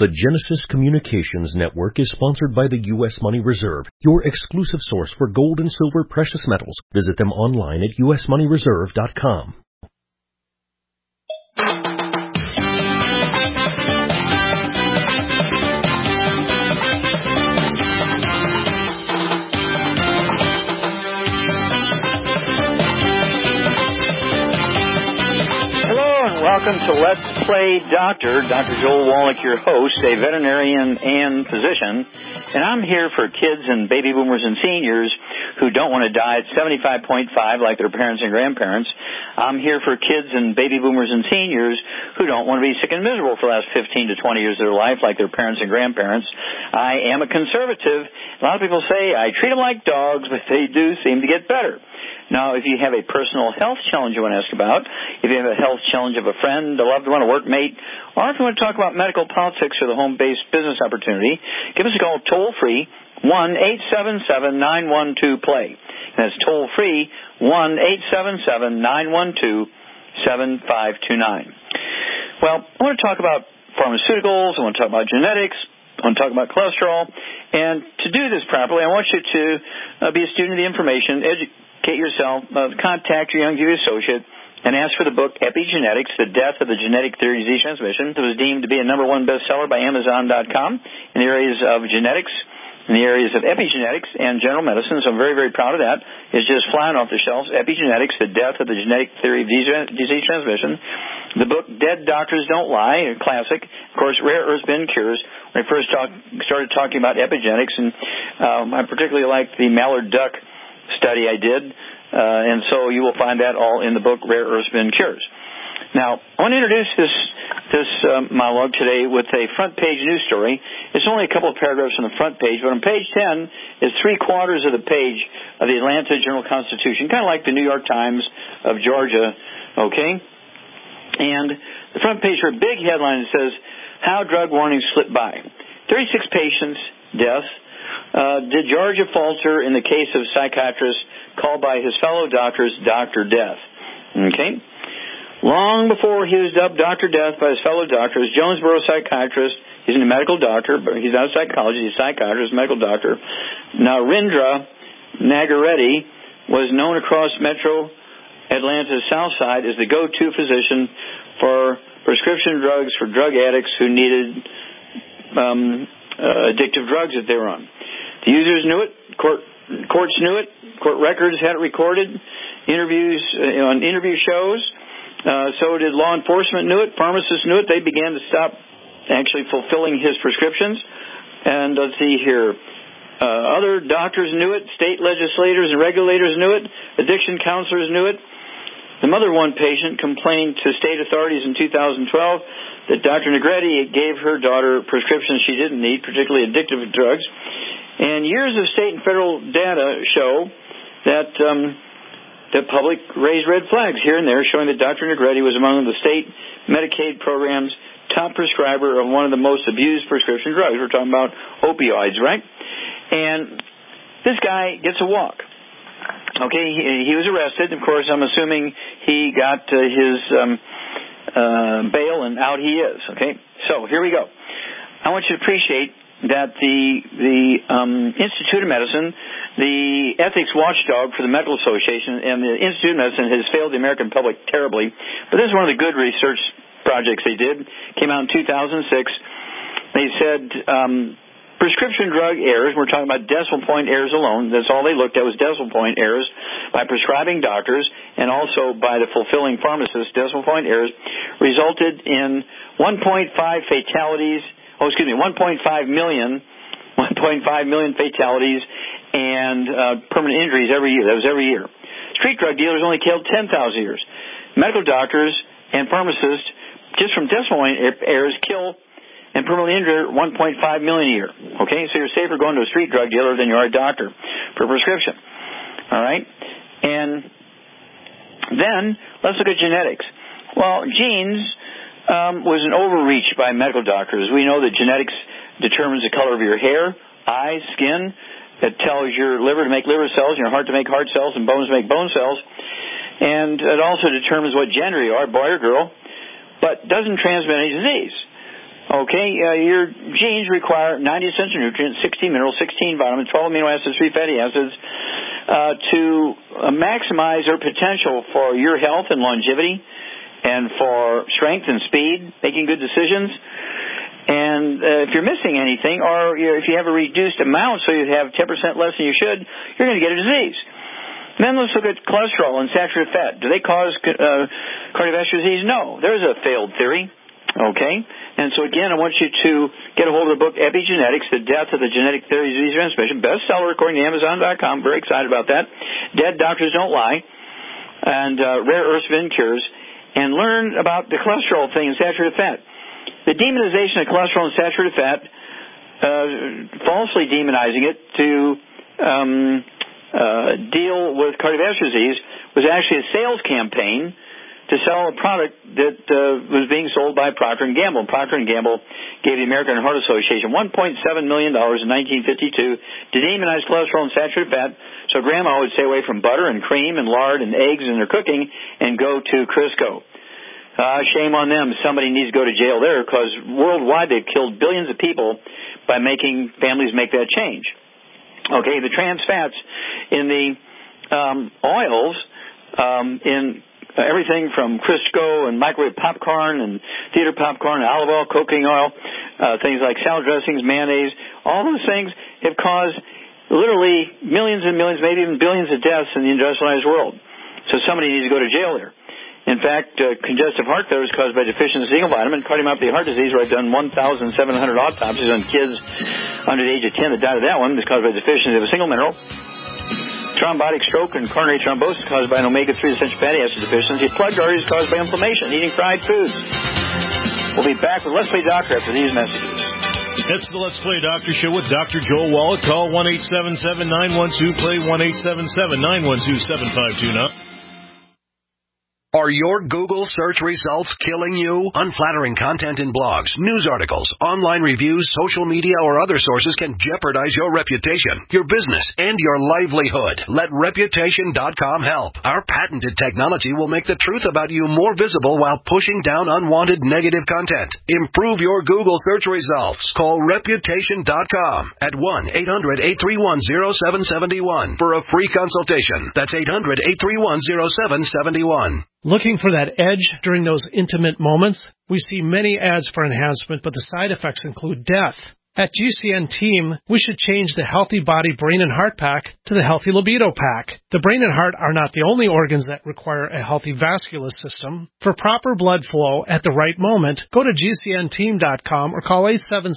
The Genesis Communications Network is sponsored by the U.S. Money Reserve, your exclusive source for gold and silver precious metals. Visit them online at usmoneyreserve.com. Welcome to Let's Play Doctor. Dr. Joel Wallach, your host, a veterinarian and physician. And I'm here for kids and baby boomers and seniors who don't want to die at 75.5 like their parents and grandparents. I'm here for kids and baby boomers and seniors who don't want to be sick and miserable for the last 15 to 20 years of their life like their parents and grandparents. I am a conservative. A lot of people say I treat them like dogs, but they do seem to get better. Now, if you have a personal health challenge you want to ask about, if you have a health challenge of a friend, a loved one, a workmate, or if you want to talk about medical politics or the home-based business opportunity, give us a call toll-free, 1-877-912-PLAY. That's toll-free, 1-877-912-7529. Well, I want to talk about pharmaceuticals, I want to talk about genetics, I want to talk about cholesterol, and to do this properly, I want you to be a student of the information, educate yourself, contact your young Jewish associate, and ask for the book Epigenetics, The Death of the Genetic Theory of Disease Transmission. It was deemed to be a #1 bestseller by Amazon.com in the areas of genetics, in the areas of epigenetics and general medicine, so I'm very, very proud of that. It's just flying off the shelves. Epigenetics, The Death of the Genetic Theory of Disease Transmission. The book Dead Doctors Don't Lie, a classic. Of course, Rare Earths Ben Cures. When I first started talking about epigenetics, and I particularly liked the mallard duck study I did, and so you will find that all in the book Rare Earths Ben Cures. Now, I want to introduce this monologue today with a front page news story. It's only a couple of paragraphs on the front page, but on page 10 is 3/4 of the page of the Atlanta Journal-Constitution, kind of like the New York Times of Georgia, okay? And the front page for a big headline that says, How Drug Warnings Slip By. 36 patients' deaths. Did Georgia falter in the case of psychiatrist called by his fellow doctors Dr. Death? Okay. Long before he was dubbed Dr. Death by his fellow doctors, Jonesboro psychiatrist, he's a medical doctor, but he's not a psychologist, he's a psychiatrist, medical doctor. Narendra Nagareddy was known across metro Atlanta's south side as the go-to physician for prescription drugs for drug addicts who needed addictive drugs that they were on. The users knew it, courts knew it, court records had it recorded, interviews on interview shows, so did law enforcement knew it, pharmacists knew it. They began to stop actually fulfilling his prescriptions. And let's see here, other doctors knew it, state legislators and regulators knew it, addiction counselors knew it. The mother of one patient complained to state authorities in 2012 that Dr. Nagreddy gave her daughter prescriptions she didn't need, particularly addictive drugs. And years of state and federal data show that the public raised red flags here and there, showing that Dr. Nagreddy was among the state Medicaid program's top prescriber of one of the most abused prescription drugs. We're talking about opioids, right? And this guy gets a walk. Okay, he was arrested. Of course, I'm assuming he got his bail, and out he is. Okay, so here we go. I want you to appreciate that the Institute of Medicine, the ethics watchdog for the Medical Association, and the Institute of Medicine has failed the American public terribly. But this is one of the good research projects they did. Came out in 2006. They said prescription drug errors, we're talking about decimal point errors alone, that's all they looked at was decimal point errors by prescribing doctors and also by the fulfilling pharmacists, decimal point errors, resulted in 1.5 million fatalities and permanent injuries every year. That was every year. Street drug dealers only killed 10,000 years. Medical doctors and pharmacists, just from decimal point errors, kill and permanently injure 1.5 million a year. Okay, so you're safer going to a street drug dealer than you are a doctor for prescription. All right? And then let's look at genetics. Well, genes was an overreach by medical doctors. We know that genetics determines the color of your hair, eyes, skin. It tells your liver to make liver cells, your heart to make heart cells, and bones to make bone cells. And it also determines what gender you are, boy or girl, but doesn't transmit any disease. Okay, your genes require 90 essential nutrients, 16 minerals, 16 vitamins, 12 amino acids, 3 fatty acids to maximize their potential for your health and longevity and for strength and speed, making good decisions. And if you're missing anything, or if you have a reduced amount, so you have 10% less than you should, you're going to get a disease. And then let's look at cholesterol and saturated fat. Do they cause cardiovascular disease? No. There's a failed theory. Okay? And so, again, I want you to get a hold of the book Epigenetics, The Death of the Genetic Theory of Disease Transmission. Bestseller according to Amazon.com. Very excited about that. Dead Doctors Don't Lie. And Rare Earths Vin Cures. And learn about the cholesterol thing and saturated fat. The demonization of cholesterol and saturated fat, falsely demonizing it to deal with cardiovascular disease, was actually a sales campaign to sell a product that was being sold by Procter & Gamble. Procter & Gamble gave the American Heart Association $1.7 million in 1952 to demonize cholesterol and saturated fat, so Grandma would stay away from butter and cream and lard and eggs in her cooking and go to Crisco. Shame on them. Somebody needs to go to jail there, because worldwide they've killed billions of people by making families make that change. Okay, the trans fats in the oils, in everything from Crisco and microwave popcorn and theater popcorn, olive oil, cooking oil, things like salad dressings, mayonnaise, all those things have caused literally millions and millions, maybe even billions of deaths in the industrialized world. So somebody needs to go to jail there. In fact, congestive heart failure is caused by deficiency of zinc vitamin. Cardiomyopathy heart disease, where I've done 1,700 autopsies on kids under the age of 10 that died of that one, is caused by deficiency of a single mineral. Thrombotic stroke and coronary thrombosis is caused by an omega-3 essential fatty acid deficiency. Plugged arteries is caused by inflammation, eating fried foods. We'll be back with Let's Play Doctor after these messages. It's the Let's Play Doctor Show with Dr. Joel Wallach. Call 1-877-912-PLAY, 1-877-912-7529. Are your Google search results killing you? Unflattering content in blogs, news articles, online reviews, social media, or other sources can jeopardize your reputation, your business, and your livelihood. Let Reputation.com help. Our patented technology will make the truth about you more visible while pushing down unwanted negative content. Improve your Google search results. Call Reputation.com at 1-800-831-0771 for a free consultation. That's 800-831-0771. Looking for that edge during those intimate moments? We see many ads for enhancement, but the side effects include death. At GCN Team, we should change the Healthy Body, Brain, and Heart Pack to the Healthy Libido Pack. The brain and heart are not the only organs that require a healthy vascular system. For proper blood flow at the right moment, go to GCNteam.com or call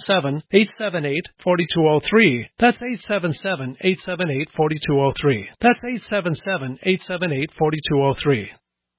877-878-4203. That's 877-878-4203. That's 877-878-4203.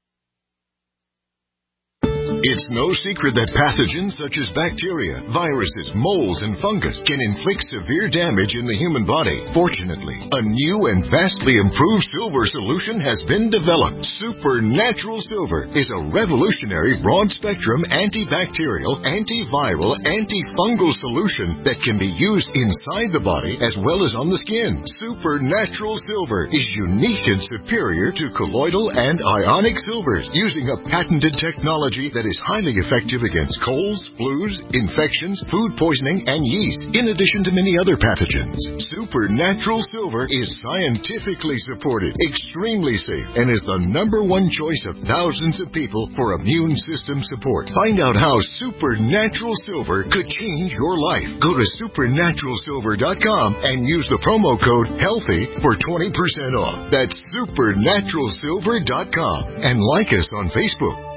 It's no secret that pathogens such as bacteria, viruses, molds, and fungus can inflict severe damage in the human body. Fortunately, a new and vastly improved silver solution has been developed. Supernatural Silver is a revolutionary broad-spectrum antibacterial, antiviral, antifungal solution that can be used inside the body as well as on the skin. Supernatural Silver is unique and superior to colloidal and ionic silvers, using a patented technology that is highly effective against colds, flus, infections, food poisoning, and yeast, in addition to many other pathogens. Supernatural Silver is scientifically supported, extremely safe, and is the #1 choice of thousands of people for immune system support. Find out how Supernatural Silver could change your life. Go to supernaturalsilver.com and use the promo code HEALTHY for 20% off. That's supernaturalsilver.com. And like us on Facebook.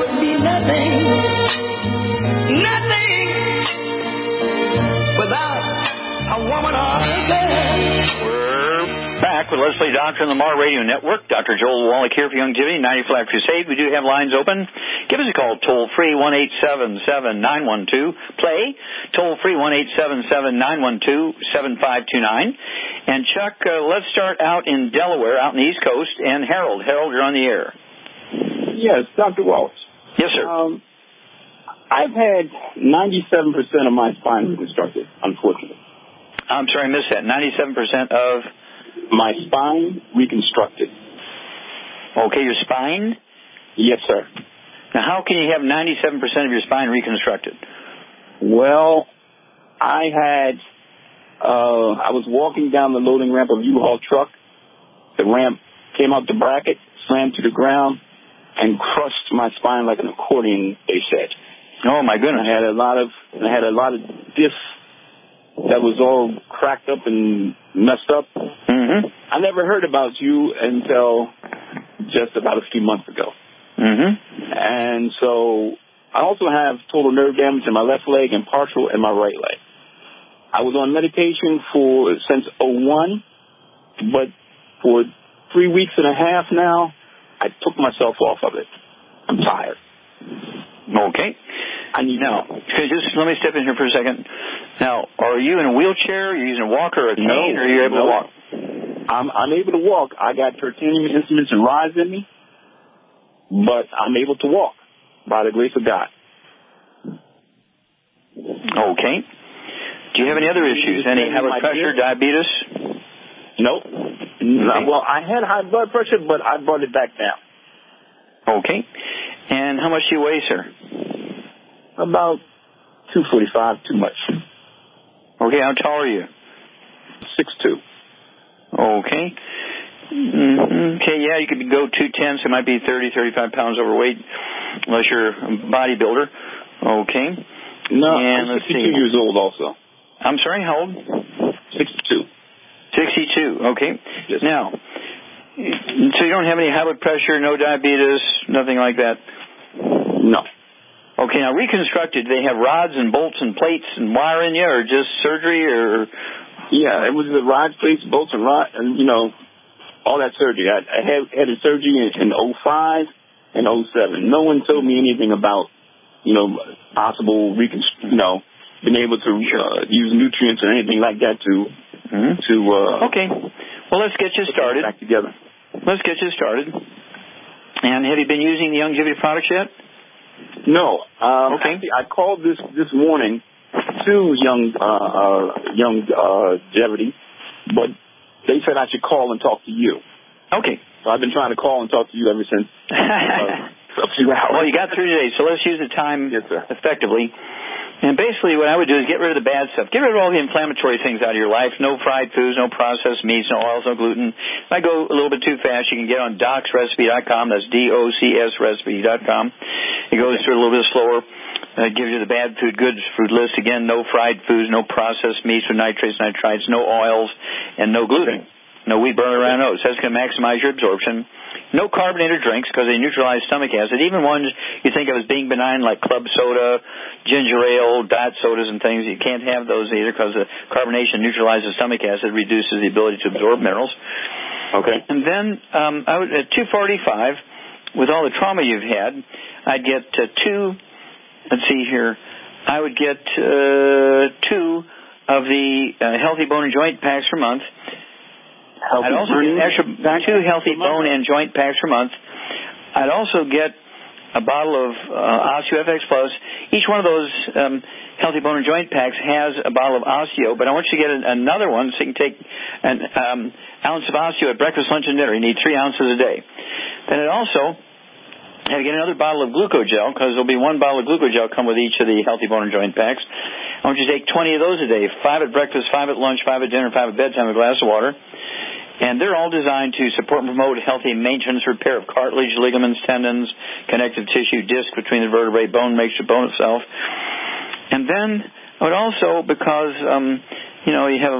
Nothing without Play Doctor on the Mar Radio Network. Dr. Joel Wallach here for Youngevity, 90 Flat Crusade. We do have lines open. Give us a call, toll-free, 1-877-912-PLAY. Toll-free, 1-877-912-7529. And, Chuck, let's start out in Delaware, out in the East Coast. And Harold, you're on the air. Yes, Dr. Walsh. Yes, sir. I've had 97% of my spine reconstructed, unfortunately. I'm sorry, I missed that. 97% of... My spine reconstructed. Okay, your spine? Yes, sir. Now, how can you have 97% of your spine reconstructed? Well, I was walking down the loading ramp of a U-Haul truck. The ramp came out the bracket, slammed to the ground, and crushed my spine like an accordion, they said. Oh, my goodness. I had a lot of discs that was all cracked up and messed up. Mm-hmm. I never heard about you until just about a few months ago. Mm-hmm. And so I also have total nerve damage in my left leg and partial in my right leg. I was on medication since 2001, but for 3 weeks and a half now, I took myself off of it. I'm tired. Okay. Now, just let me step in here for a second. Now, are you in a wheelchair? Are you using a walker or a cane, or are you able to walk? I'm able to walk. I got titanium instruments and rods in me, but I'm able to walk by the grace of God. Okay. Do you have any other issues? Any high blood pressure, diabetes? Nope. Okay. Well, I had high blood pressure, but I brought it back down. Okay. And how much do you weigh, sir? About 245, too much. Okay, how tall are you? 6'2". Okay. Mm-hmm. Okay, yeah, you could go 210, so it might be 30, 35 pounds overweight, unless you're a bodybuilder. Okay. No, and I'm 62 years old also. I'm sorry, how old? 62. 62, okay. Yes. Now, so you don't have any high blood pressure, no diabetes, nothing like that? No. Okay, now reconstructed, they have rods and bolts and plates and wire in you, or just surgery, or? Yeah, it was the rods, plates, bolts, and all that surgery. I had a surgery in 05 and 07. No one told me anything about, possible being able to use nutrients or anything like that to okay. Well, let's get you started. Back together. Let's get you started. And have you been using the Youngevity products yet? No. Okay. Actually, I called this morning to Youngevity, but they said I should call and talk to you. Okay. So I've been trying to call and talk to you ever since. A few hours. Well, you got through today, so let's use the time effectively. And basically what I would do is get rid of the bad stuff. Get rid of all the inflammatory things out of your life. No fried foods, no processed meats, no oils, no gluten. If I go a little bit too fast, you can get on docsrecipe.com. That's DOCSrecipe.com. It goes through a little bit slower. It gives you the bad food, good food list. Again, no fried foods, no processed meats with nitrates, nitrites, no oils, and no gluten. No wheat, barley, rye, oats. That's going to maximize your absorption. No carbonated drinks because they neutralize stomach acid. Even ones you think of as being benign like club soda, ginger ale, diet sodas and things, you can't have those either because the carbonation neutralizes stomach acid, reduces the ability to absorb minerals. Okay. And then I would, at 245, with all the trauma you've had, I'd get let's see here, I would get 2 of the Healthy Bone and Joint packs per month. I'd also get extra 2 Healthy Bone and Joint packs per month. I'd also get a bottle of OsteoFX Plus. Each one of those Healthy Bone and Joint packs has a bottle of Osteo, but I want you to get another one so you can take an ounce of Osteo at breakfast, lunch, and dinner. You need 3 ounces a day. Then I'd also have to get another bottle of Glucogel because there'll be 1 bottle of Glucogel come with each of the Healthy Bone and Joint packs. I want you to take 20 of those a day, 5 at breakfast, 5 at lunch, 5 at dinner, 5 at bedtime, a glass of water. And they're all designed to support and promote healthy maintenance, repair of cartilage, ligaments, tendons, connective tissue, disc between the vertebrae, bone makes the bone itself. And then I would also, because, you have,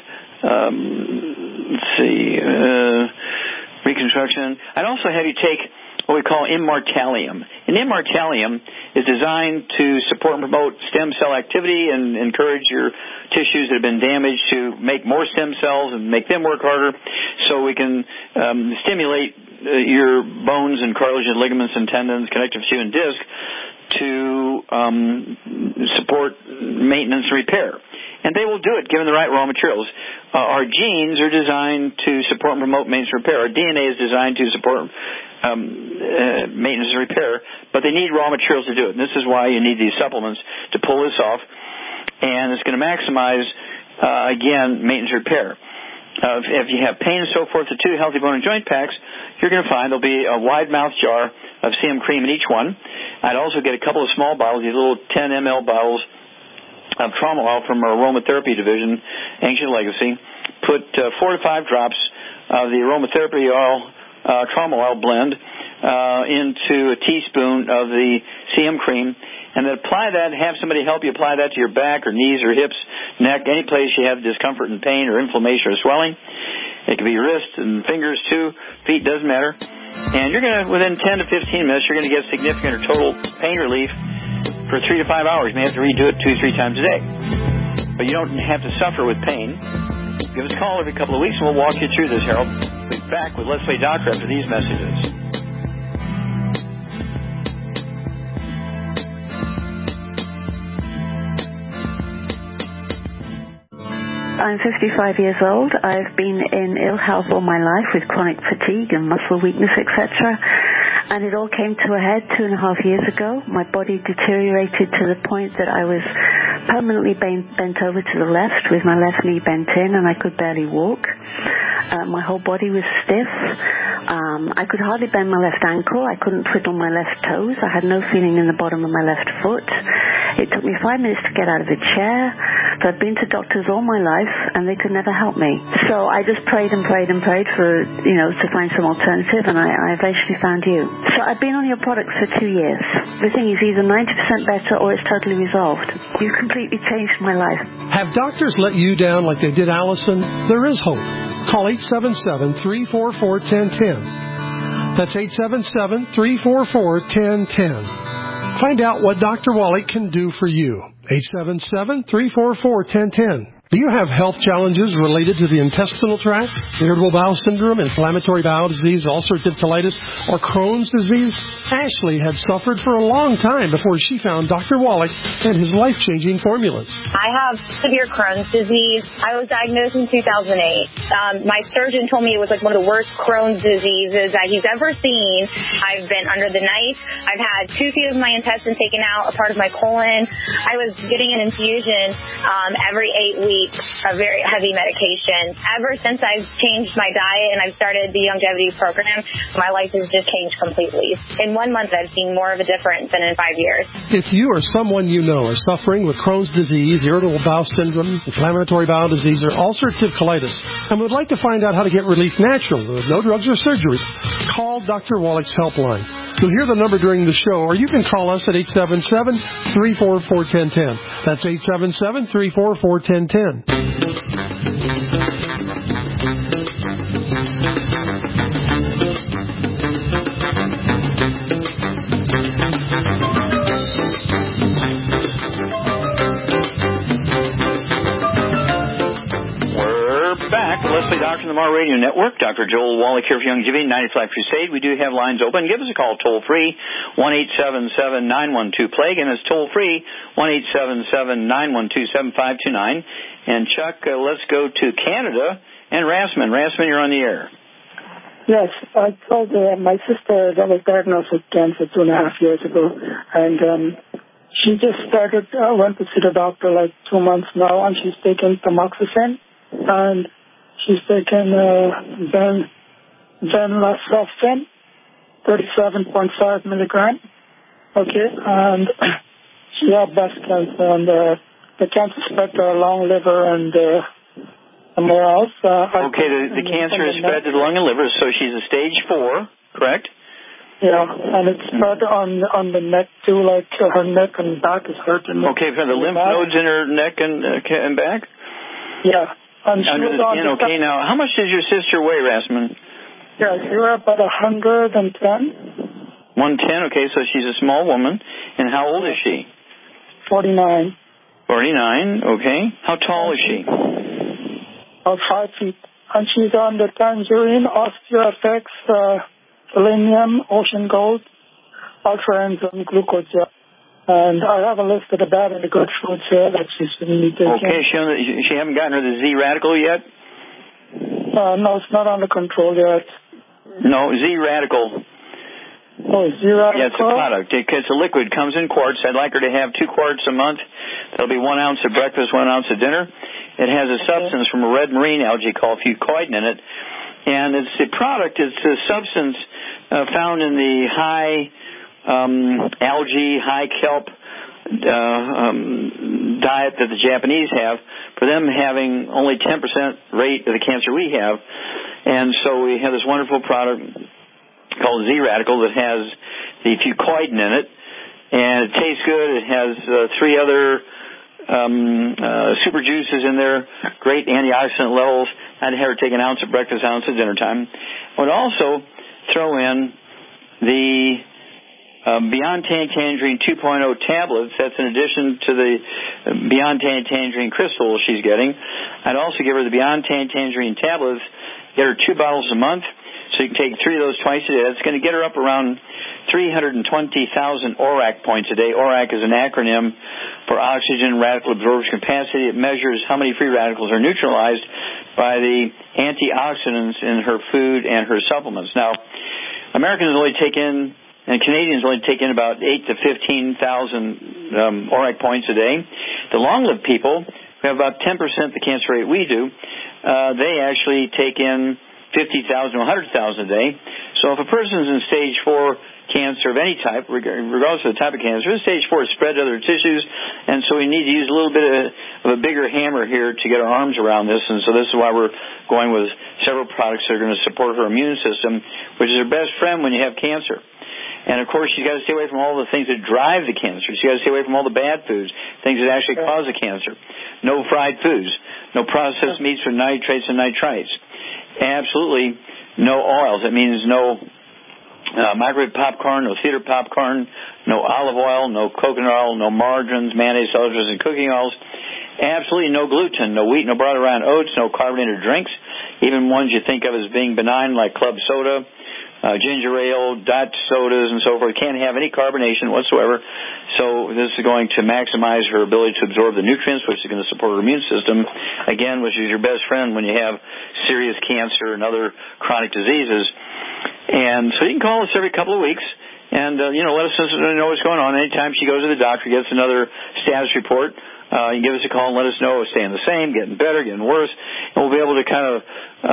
reconstruction, I'd also have you take what we call Immortalium. And Immortalium is designed to support and promote stem cell activity and encourage your tissues that have been damaged to make more stem cells and make them work harder. so we can stimulate your bones and cartilage and ligaments and tendons, connective tissue and disc to support maintenance and repair. And they will do it given the right raw materials. Our genes are designed to support and promote maintenance and repair. Our DNA is designed to support maintenance and repair, but they need raw materials to do it. And this is why you need these supplements to pull this off. And it's going to maximize, again, maintenance and repair. If you have pain and so forth, the 2 healthy bone and joint packs, you're going to find there'll be a wide mouth jar of CM cream in each one. I'd also get a couple of small bottles, these little 10 ml bottles of trauma oil from our aromatherapy division, Ancient Legacy. Put 4 to 5 drops of the aromatherapy oil, trauma oil blend into a teaspoon of the CM cream, and then apply that. Have somebody help you apply that to your back or knees or hips, neck, any place you have discomfort and pain or inflammation or swelling. It could be your wrists and fingers too, feet, doesn't matter. And you're going to, within 10 to 15 minutes, you're going to get significant or total pain relief for 3 to 5 hours. You may have to redo it 2-3 times a day. But you don't have to suffer with pain. Give us a call every couple of weeks and we'll walk you through this, Harold. We'll be back with Let's Play Doctor after these messages. I'm 55 years old. I've been in ill health all my life with chronic fatigue and muscle weakness, etc. And it all came to a head 2.5 years ago. My body deteriorated to the point that I was permanently bent over to the left with my left knee bent in, and I could barely walk. My whole body was stiff. I could hardly bend my left ankle. I couldn't twiddle my left toes. I had no feeling in the bottom of my left foot. It took me 5 minutes to get out of a chair. So I've been to doctors all my life, and they could never help me. So I just prayed and prayed and prayed for, to find some alternative, and I eventually found you. So I've been on your products for 2 years. The thing is either 90% better or it's totally resolved. You've completely changed my life. Have doctors let you down like they did Allison? There is hope. Call 877-344-1010. That's 877-344-1010. Find out what Dr. Wallach can do for you. 877-344-1010. Do you have health challenges related to the intestinal tract, irritable bowel syndrome, inflammatory bowel disease, ulcerative colitis, or Crohn's disease? Ashley had suffered for a long time before she found Dr. Wallach and his life-changing formulas. I have severe Crohn's disease. I was diagnosed in 2008. My surgeon told me it was like one of the worst Crohn's diseases that he's ever seen. I've been under the knife. I've had 2 feet of my intestine taken out, a part of my colon. I was getting an infusion every 8 weeks. A very heavy medication. Ever since I've changed my diet and I've started the longevity program, my life has just changed completely. In 1 month, I've seen more of a difference than in 5 years. If you or someone you know are suffering with Crohn's disease, irritable bowel syndrome, inflammatory bowel disease, or ulcerative colitis, and would like to find out how to get relief naturally with no drugs or surgery, call Dr. Wallach's helpline. You'll hear the number during the show, or you can call us at 877-344-1010. That's 877-344-1010. Let's Play Doctor on the Mar Radio Network. Dr. Joel Wallach here for Longevity 95 Crusade. We do have lines open. Give us a call toll-free, 1-877-912-PLAGUE, and it's toll-free, 1-877-912-7529. And Chuck, let's go to Canada and Rasmus. Rasmus, you're on the air. Yes, I told my sister that was diagnosed with cancer 2.5 years ago, and she just went to see the doctor like 2 months now, and she's taking tamoxifen, and she's taken venlafaxine, 37.5 milligram. Okay, and she had breast cancer, and the cancer spread to her lung, liver, and somewhere else. The cancer has spread to the lung and liver, so she's a stage 4, correct? Yeah, and it's spread on the neck too, like her neck and back is hurting. Okay, for the lymph nodes in her neck and back? Yeah. And under the skin, okay. Now, how much does your sister weigh, Rasmus? Yeah, she weighed about 110. 110, okay, so she's a small woman. And how old is she? 49. 49, okay. How tall is she? About 5 feet. And she's on the Tangerine, OsteoFX, Selenium, Ocean Gold, Ultraenzyme, Glucogel. And I have a list of the bad and the good foods here that she's been taking. Okay, she haven't gotten her the Z-Radical yet? No, it's not under control yet. No, Z-Radical. Oh, Z-Radical? Yeah, it's a product. It's a liquid. It comes in quarts. I'd like her to have 2 quarts a month. That'll be 1 ounce at breakfast, 1 ounce at dinner. It has a substance from a red marine algae called fucoidin in it. And it's a product, it's a substance found in the high algae, high kelp diet that the Japanese have, for them having only 10% rate of the cancer we have. And so we have this wonderful product called Z-Radical that has the fucoidin in it, and it tastes good. It has 3 other super juices in there, great antioxidant levels. I'd have her take 1 ounce at breakfast, 1 ounce at dinner time. I would also throw in the Beyond Tangerine 2.0 tablets. That's in addition to the Beyond Tangerine crystals she's getting. I'd also give her the Beyond Tangerine tablets, get her 2 bottles a month, so you can take 3 of those twice a day. That's going to get her up around 320,000 ORAC points a day. ORAC is an acronym for oxygen radical absorption capacity. It measures how many free radicals are neutralized by the antioxidants in her food and her supplements. Now, Americans only take in, and Canadians only take in about 8,000 to 15,000 ORAC points a day. The long-lived people, who have about 10% the cancer rate we do, they actually take in 50,000 to 100,000 a day. So if a person's in stage 4 cancer of any type, regardless of the type of cancer, stage 4 is spread to other tissues, and so we need to use a little bit of a bigger hammer here to get our arms around this, and so this is why we're going with several products that are going to support her immune system, which is her best friend when you have cancer. And, of course, she's got to stay away from all the things that drive the cancer. She's got to stay away from all the bad foods, things that actually cause the cancer. No fried foods, no processed meats with nitrates and nitrites. Absolutely no oils. That means no microwave popcorn, no theater popcorn, no olive oil, no coconut oil, no margarines, mayonnaise, sulfurs, and cooking oils. Absolutely no gluten, no wheat, no brown round oats, no carbonated drinks, even ones you think of as being benign like club soda, ginger ale, diet sodas, and so forth. Can't have any carbonation whatsoever. So this is going to maximize her ability to absorb the nutrients, which is going to support her immune system, again, which is your best friend when you have serious cancer and other chronic diseases. And so you can call us every couple of weeks and, let us know what's going on. Anytime she goes to the doctor, gets another status report, you can give us a call and let us know it's staying the same, getting better, getting worse, and we'll be able to kind of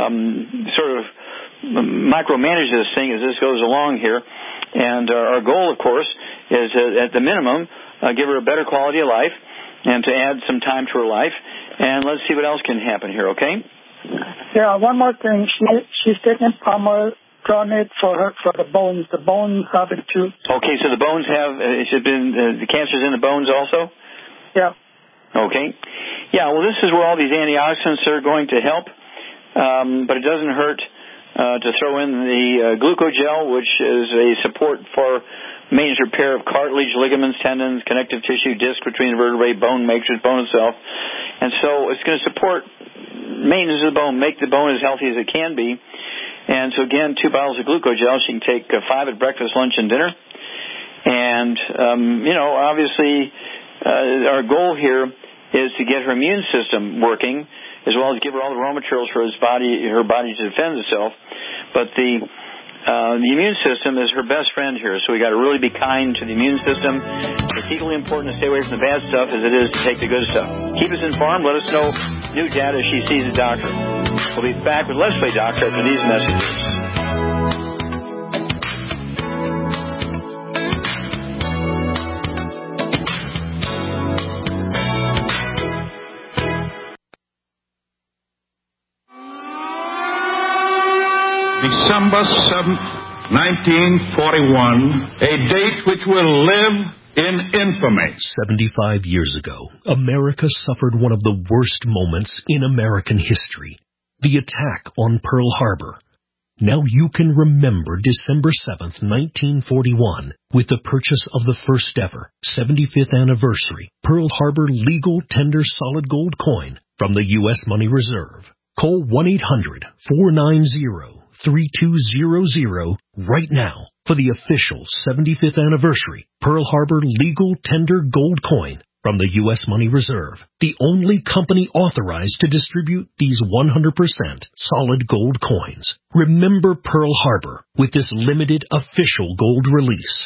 sort of micromanage this thing as this goes along here. And our goal, of course, is at the minimum, give her a better quality of life and to add some time to her life. And let's see what else can happen here, okay? Yeah, one more thing. She's taking pomegranate for the bones. The bones have it too. Okay, so the bones have, the cancer's in the bones also? Yeah. Okay. Yeah, well, this is where all these antioxidants are going to help, but it doesn't hurt to throw in the Glucogel, which is a support for maintenance repair of cartilage, ligaments, tendons, connective tissue, disc between the vertebrae, bone matrix, bone itself. And so it's going to support maintenance of the bone, make the bone as healthy as it can be. And so, again, 2 bottles of Glucogel. She can take 5 at breakfast, lunch, and dinner. And, obviously, our goal here is to get her immune system working, as well as give her all the raw materials for her body to defend itself. But the immune system is her best friend here, so we got to really be kind to the immune system. It's equally important to stay away from the bad stuff as it is to take the good stuff. Keep us informed. Let us know new data as she sees a doctor. We'll be back with Let's Play Doctor after these messages. December 7th, 1941, a date which will live in infamy. 75 years ago, America suffered one of the worst moments in American history, the attack on Pearl Harbor. Now you can remember December 7th, 1941, with the purchase of the first ever 75th anniversary Pearl Harbor legal tender solid gold coin from the U.S. Money Reserve. Call 1-800-490-3200 right now for the official 75th anniversary Pearl Harbor Legal Tender Gold Coin from the U.S. Money Reserve, the only company authorized to distribute these 100% solid gold coins. Remember Pearl Harbor with this limited official gold release.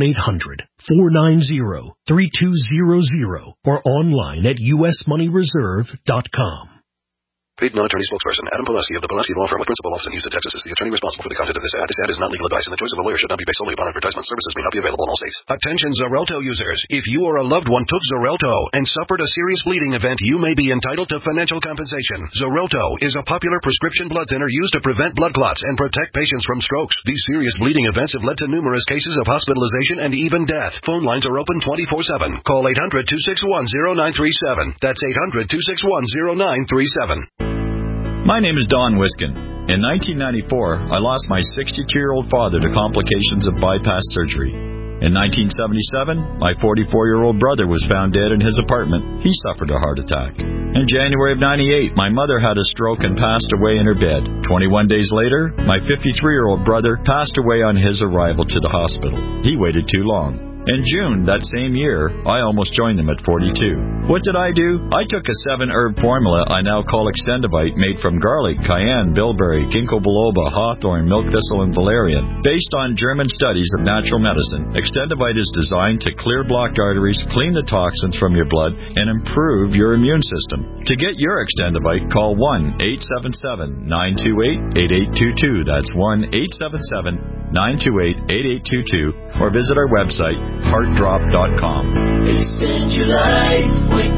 1-800-490-3200 or online at usmoneyreserve.com. Paid non-attorney spokesperson Adam Pileski of the Pileski Law Firm with principal office in Houston, Texas is the attorney responsible for the content of this ad. This ad is not legal advice, and the choice of a lawyer should not be based solely upon advertisement. Services may not be available in all states. Attention Xarelto users. If you or a loved one took Xarelto and suffered a serious bleeding event, you may be entitled to financial compensation. Xarelto is a popular prescription blood thinner used to prevent blood clots and protect patients from strokes. These serious bleeding events have led to numerous cases of hospitalization and even death. Phone lines are open 24/7. Call 800-261-0937. That's 800-261-0937. My name is Don Wiskin. In 1994, I lost my 62-year-old father to complications of bypass surgery. In 1977, my 44-year-old brother was found dead in his apartment. He suffered a heart attack. In January of 98, my mother had a stroke and passed away in her bed. 21 days later, my 53-year-old brother passed away on his arrival to the hospital. He waited too long. In June that same year, I almost joined them at 42. What did I do? I took a 7-herb formula I now call Extendivite, made from garlic, cayenne, bilberry, ginkgo biloba, hawthorn, milk thistle, and valerian. Based on German studies of natural medicine, Extendivite is designed to clear blocked arteries, clean the toxins from your blood, and improve your immune system. To get your Extendivite, call 1-877-928-8822. That's 1-877-928-8822, or visit our website, heartdrop.com. Extend your life with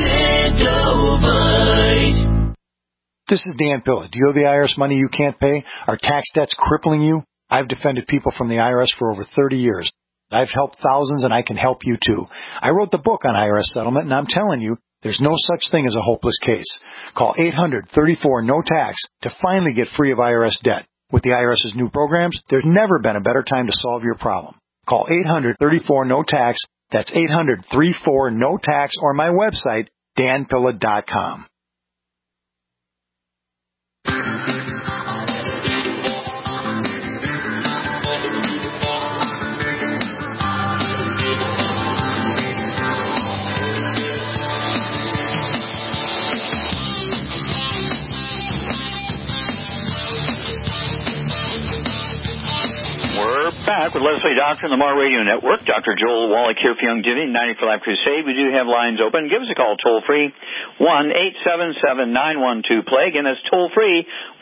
Extendivite. This is Dan Pilla. Do you owe the IRS money you can't pay? Are tax debts crippling you? I've defended people from the IRS for over 30 years. I've helped thousands, and I can help you too. I wrote the book on IRS settlement, and I'm telling you, there's no such thing as a hopeless case. Call 800-34-NO-TAX to finally get free of IRS debt. With the IRS's new programs, there's never been a better time to solve your problem. Call 800-34-NO-TAX. That's 800-34-NO-TAX, or my website, danpilla.com. We're back with Leslie Doctor on the MAR Radio Network. Dr. Joel Wallach here for Youngevity, 90 for Life Crusade. We do have lines open. Give us a call toll-free, 1-877-912-PLAY. Again, that's toll-free,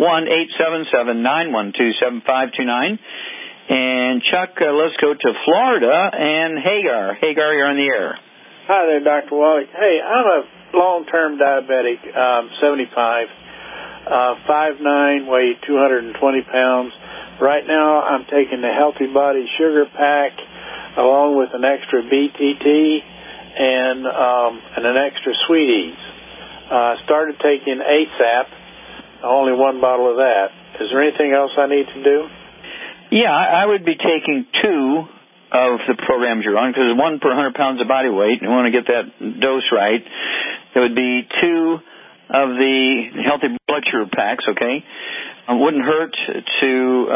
1-877-912-7529. And Chuck, let's go to Florida and Hagar. Hagar, you're on the air. Hi there, Dr. Wallach. Hey, I'm a long-term diabetic, 75, 5'9", weigh 220 pounds. Right now, I'm taking the Healthy Body Sugar Pack along with an extra BTT and an extra Sweeties. Started taking ASAP, only one bottle of that. Is there anything else I need to do? Yeah, I would be taking 2 of the programs you're on, because 1 per 100 pounds of body weight, and you want to get that dose right. It would be 2 of the Healthy Blood Sugar Packs, okay? It wouldn't hurt to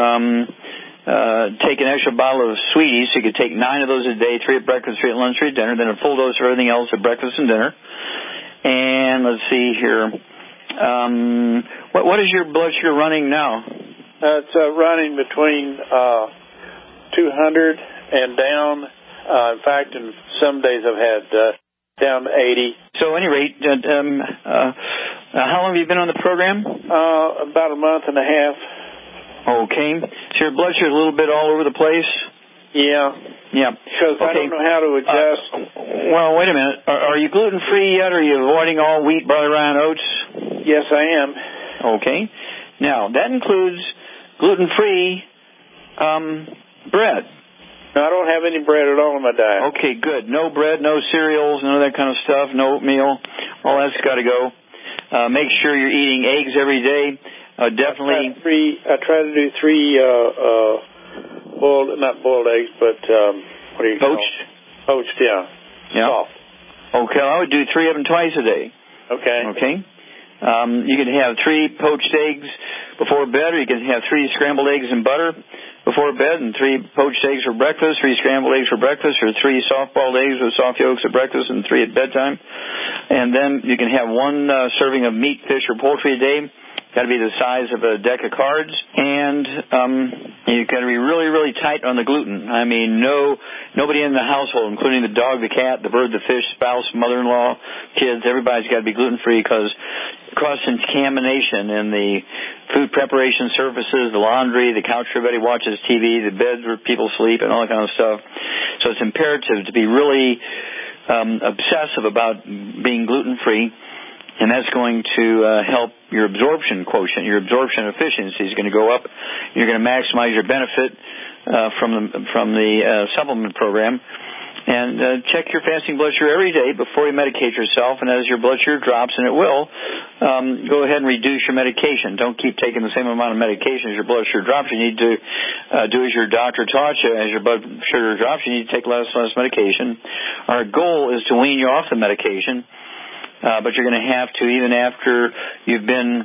take an extra bottle of Sweeties. So you could take 9 of those a day, 3 at breakfast, 3 at lunch, 3 at dinner, then a full dose of everything else at breakfast and dinner. And let's see here. What is your blood sugar running now? It's running between 200 and down. In fact, in some days I've had down to 80. So at any rate, how long have you been on the program? About a month and a half. Okay. So your blood sugar is a little bit all over the place? Yeah. Yeah. Because I don't know how to adjust. Well, wait a minute. Are you gluten-free yet? Are you avoiding all wheat, barley, rye, and oats? Yes, I am. Okay. Now, that includes gluten-free bread. No, I don't have any bread at all in my diet. Okay, good. No bread, no cereals, none of that kind of stuff, no oatmeal. All that's got to go. Make sure you're eating eggs every day. Definitely. I try to do 3 not boiled eggs, but what do you call poached? Poached, yeah. Yeah. Soft. Okay, I would do 3 of them twice a day. Okay. Okay. You can have 3 poached eggs before bed, or you can have 3 scrambled eggs and butter before bed, and 3 poached eggs for breakfast, 3 scrambled eggs for breakfast, or 3 soft-boiled eggs with soft yolks at breakfast, and 3 at bedtime. And then you can have 1 serving of meat, fish, or poultry a day. Got to be the size of a deck of cards, and you've got to be really, really tight on the gluten. I mean, nobody in the household, including the dog, the cat, the bird, the fish, spouse, mother-in-law, kids, everybody's got to be gluten-free, because cross-contamination in the food preparation surfaces, the laundry, the couch where everybody watches TV, the beds where people sleep, and all that kind of stuff. So it's imperative to be really obsessive about being gluten-free. And that's going to help your absorption quotient. Your absorption efficiency is going to go up. You're going to maximize your benefit from the supplement program. And check your fasting blood sugar every day before you medicate yourself. And as your blood sugar drops, and it will, go ahead and reduce your medication. Don't keep taking the same amount of medication as your blood sugar drops. You need to do as your doctor taught you. As your blood sugar drops, you need to take less medication. Our goal is to wean you off the medication. But you're going to have to, even after you've been,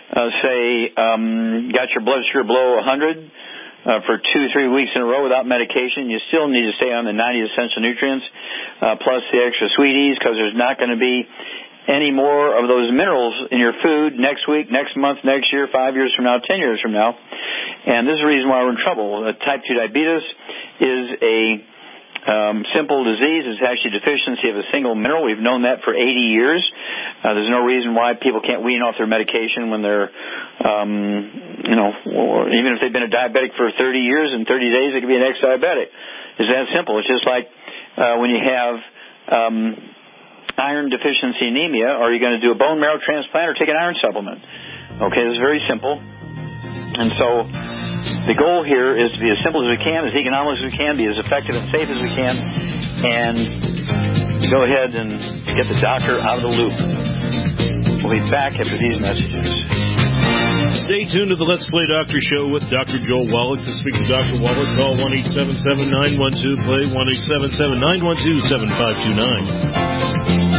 got your blood sugar below 100 for 2-3 weeks in a row without medication, you still need to stay on the 90 essential nutrients plus the extra sweeties, because there's not going to be any more of those minerals in your food next week, next month, next year, 5 years from now, 10 years from now. And this is the reason why we're in trouble. Type 2 diabetes is a simple disease. Is actually deficiency of a single mineral. We've known that for 80 years. There's no reason why people can't wean off their medication when they're, even if they've been a diabetic for 30 years, in 30 days they could be an ex-diabetic. It's that simple. It's just like when you have iron deficiency anemia, are you going to do a bone marrow transplant or take an iron supplement? Okay, this is very simple. And so the goal here is to be as simple as we can, as economical as we can, be as effective and safe as we can, and go ahead and get the doctor out of the loop. We'll be back after these messages. Stay tuned to the Let's Play Doctor Show with Dr. Joel Wallach. To speak to Dr. Wallach, call 1-877-912-PLAY, 1-877-912-7529.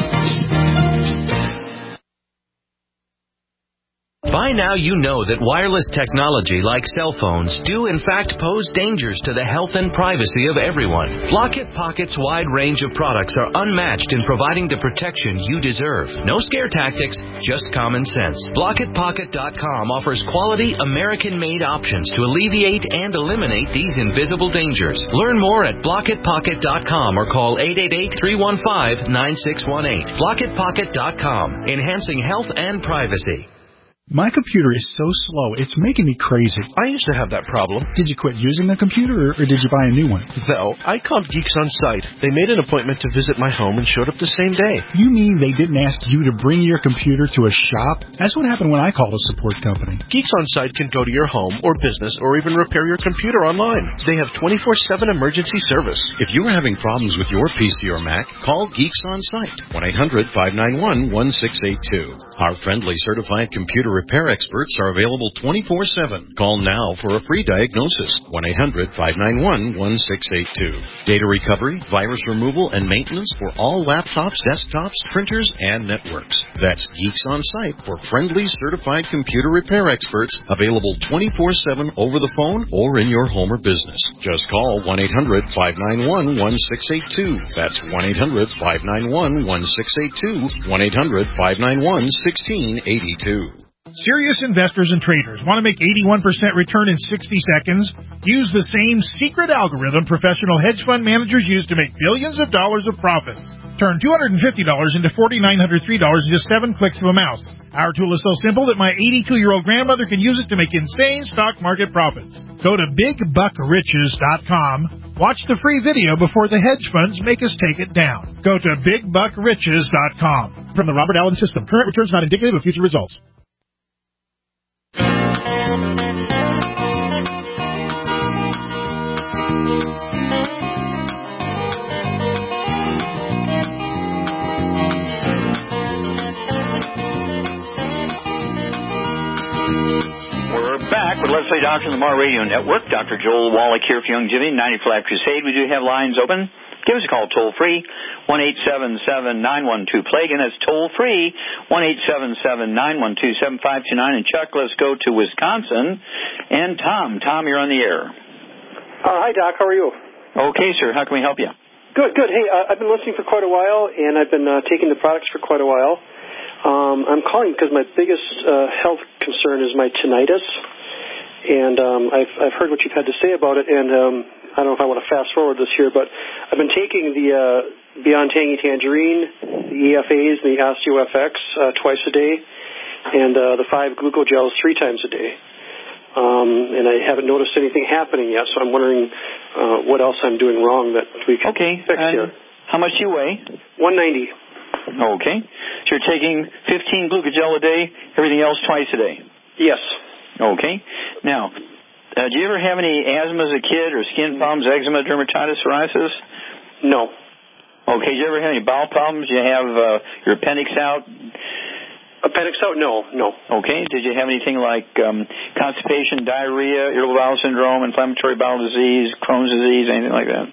By now you know that wireless technology like cell phones do in fact pose dangers to the health and privacy of everyone. Blockit Pocket's wide range of products are unmatched in providing the protection you deserve. No scare tactics, just common sense. BlockitPocket.com offers quality American-made options to alleviate and eliminate these invisible dangers. Learn more at BlockitPocket.com or call 888-315-9618. BlockitPocket.com, enhancing health and privacy. My computer is so slow, it's making me crazy. I used to have that problem. Did you quit using a computer, or did you buy a new one? No, I called Geeks On Site. They made an appointment to visit my home and showed up the same day. You mean they didn't ask you to bring your computer to a shop? That's what happened when I called a support company. Geeks On Site can go to your home or business or even repair your computer online. They have 24/7 emergency service. If you are having problems with your PC or Mac, call Geeks On Site, 1-800-591-1682. Our friendly certified computer repair experts are available 24/7. Call now for a free diagnosis. 1-800-591-1682. Data recovery, virus removal, and maintenance for all laptops, desktops, printers, and networks. That's Geeks On Site for friendly certified computer repair experts, available 24/7 over the phone or in your home or business. Just call 1-800-591-1682. That's 1-800-591-1682. 1-800-591-1682. Serious investors and traders want to make 81% return in 60 seconds? Use the same secret algorithm professional hedge fund managers use to make billions of dollars of profits. Turn $250 into $4,903 in just 7 clicks of a mouse. Our tool is so simple that my 82-year-old grandmother can use it to make insane stock market profits. Go to BigBuckRiches.com. Watch the free video before the hedge funds make us take it down. Go to BigBuckRiches.com. From the Robert Allen System, current returns not indicative of future results. Back with Let's Play Doctor on the Mar Radio Network. Dr. Joel Wallach here for Youngevity, 90 Flat Crusade. We do have lines open. give us a call toll-free, 1-877-912-PLAY. Again, that's toll-free, 1-877-912-7529. And, Chuck, let's go to Wisconsin. And Tom. Tom, you're on the air. Hi, Doc. How are you? Okay, sir. How can we help you? Good. Hey, I've been listening for quite a while, and I've been taking the products for quite a while. I'm calling because my biggest health concern is my tinnitus, and I've heard what you've had to say about it, and I don't know if I want to fast forward this here, but I've been taking the Beyond Tangy Tangerine, the EFAs, and the OsteoFX twice a day, and the 5 glucogels 3 times a day. And I haven't noticed anything happening yet, so I'm wondering what else I'm doing wrong that we can fix here. How much do you weigh? 190. Okay. So you're taking 15 glucogel a day, everything else twice a day? Yes. Okay. Now, do you ever have any asthma as a kid or skin problems, eczema, dermatitis, psoriasis? No. Okay. Did you ever have any bowel problems? Do you have your appendix out? Appendix out? No. Okay. Did you have anything like constipation, diarrhea, irritable bowel syndrome, inflammatory bowel disease, Crohn's disease, anything like that?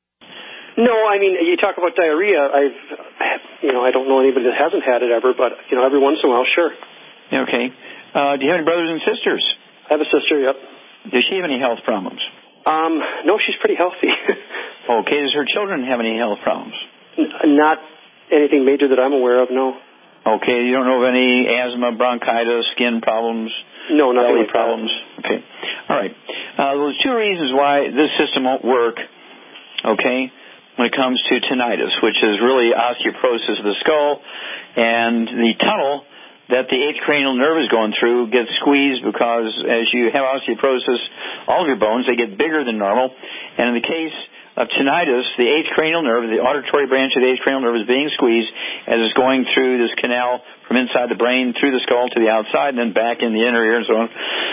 No, I mean, you talk about diarrhea. I don't know anybody that hasn't had it ever, but, every once in a while, sure. Okay. Do you have any brothers and sisters? I have a sister, yep. Does she have any health problems? No, she's pretty healthy. Okay. Does her children have any health problems? Not anything major that I'm aware of, no. Okay. You don't know of any asthma, bronchitis, skin problems? No, nothing like problems? That. Okay. All right. There's 2 reasons why this system won't work, okay, when it comes to tinnitus, which is really osteoporosis of the skull, and the tunnel that the 8th cranial nerve is going through gets squeezed because as you have osteoporosis, all of your bones, they get bigger than normal. And in the case of tinnitus, the 8th cranial nerve, the auditory branch of the 8th cranial nerve is being squeezed as it's going through this canal from inside the brain through the skull to the outside and then back in the inner ear and so on.